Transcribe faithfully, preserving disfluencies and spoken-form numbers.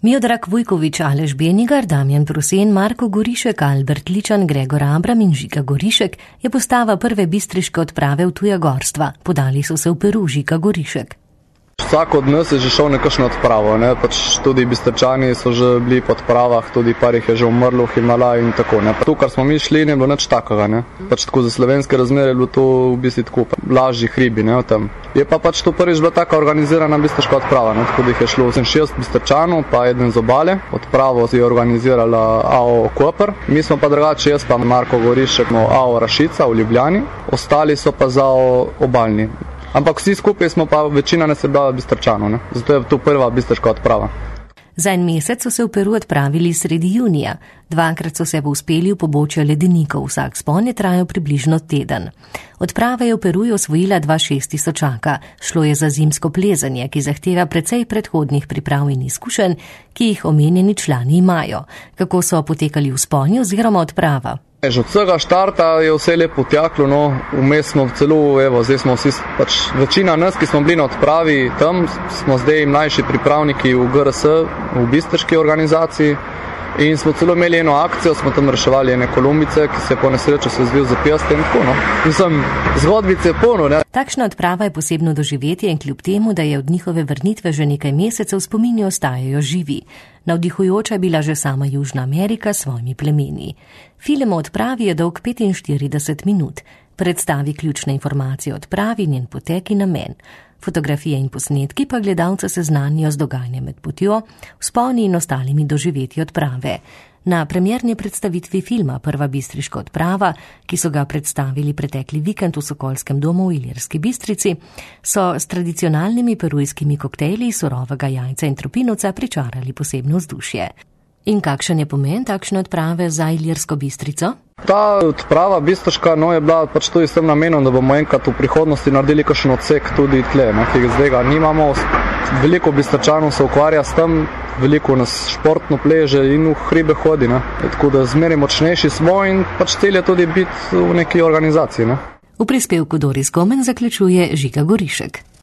Miodrag Vujković, Aleš Benigar, Damjan Prosen, Marko Gorišek, Albert Ličan, Gregor Abram in Žika Gorišek je postava prve bistriške odprave v tuja gorstva. Podali so se v Peru. Žika Gorišek. Vsak od nas je že šel nekakšno odpravo, ne? Pač tudi Bistričani so že bili po odpravah, tudi par jih je že umrlo v Himalaju in tako. Ne? Tu, kar smo mi šli, ne bilo nič takega. Ne? Pač tako za slovenske razmere je bilo to v bistvu tako lažji hribi. Ne? Je pa pač to prvič bila taka organizirana bistriška odprava. Ne? Tako da jih je šlo šest Bistričanov, pa eden z obale. Odpravo je organizirala A O Koper. Mi smo pa drugače, jaz pa Marko Gorišek, A O Rašica v Ljubljani. Ostali so pa za obalni. Ampak vsi skupaj smo pa večina nas je bila Bistričanov, ne? Zato je to prva bistriška odprava. Za en mesec so se v Peru odpravili sredi junija. Dvakrat so se uspeli v pobočje ledenikov, vsak spon je trajal približno teden. Odprava je v Peruju osvojila dva šest tisočaka. Šlo je za zimsko plezanje, ki zahteva precej predhodnih priprav in izkušenj, ki jih omenjeni člani imajo. Kako so potekali vzponi oziroma odprava? Že od vsega štarta je vse lepo teklo, no, vmes smo celo, evo, zdaj smo vsi, pač večina nas, ki smo bili na odpravi tam, smo zdaj mlajši pripravniki v G R S, v bistriški organizaciji in smo celo imeli eno akcijo, smo tam reševali ene kolumbice, ki se je po nesreču se zvil za pijeste in tako, no. Mislim, zgodbice polno, ne. Takšna odprava je posebno doživetje in kljub temu, da je od njihove vrnitve že nekaj mesecev, spomini ostajajo živi. Navdihujoča je bila že sama Južna Amerika s svojimi plemeni. Film o odpravi je dolg petinštirideset minut. Predstavi ključne informacije o odpravi, njen potek in namen. Fotografije in posnetki pa gledalce seznanijo z dogajanjem med potjo, vzponi in ostalimi doživetji odprave. Na premierni predstavitvi filma Prva bistriška odprava, ki so ga predstavili pretekli vikend v Sokolskem domu v Ilirski Bistrici, so s tradicionalnimi perujskimi koktejli surovega jajca in tropinovca pričarali posebno vzdušje. In kakšen je pomen takšne odprave za Ilirsko Bistrico? Ta odprava bistriška no, je bila pač tudi s tem namenom, da bomo enkrat v prihodnosti naredili kakšen odsek tudi tle, ne, ki zdaj ga nimamo. Veliko Bistričanov se ukvarja s tem, veliko nas športno pleže in v hribe hodi, ne. Tako da zmeraj močnejši smo in pač cilj je tudi biti v neki organizaciji. Ne. V prispevku Doris Gomen zaključuje Žika Gorišek.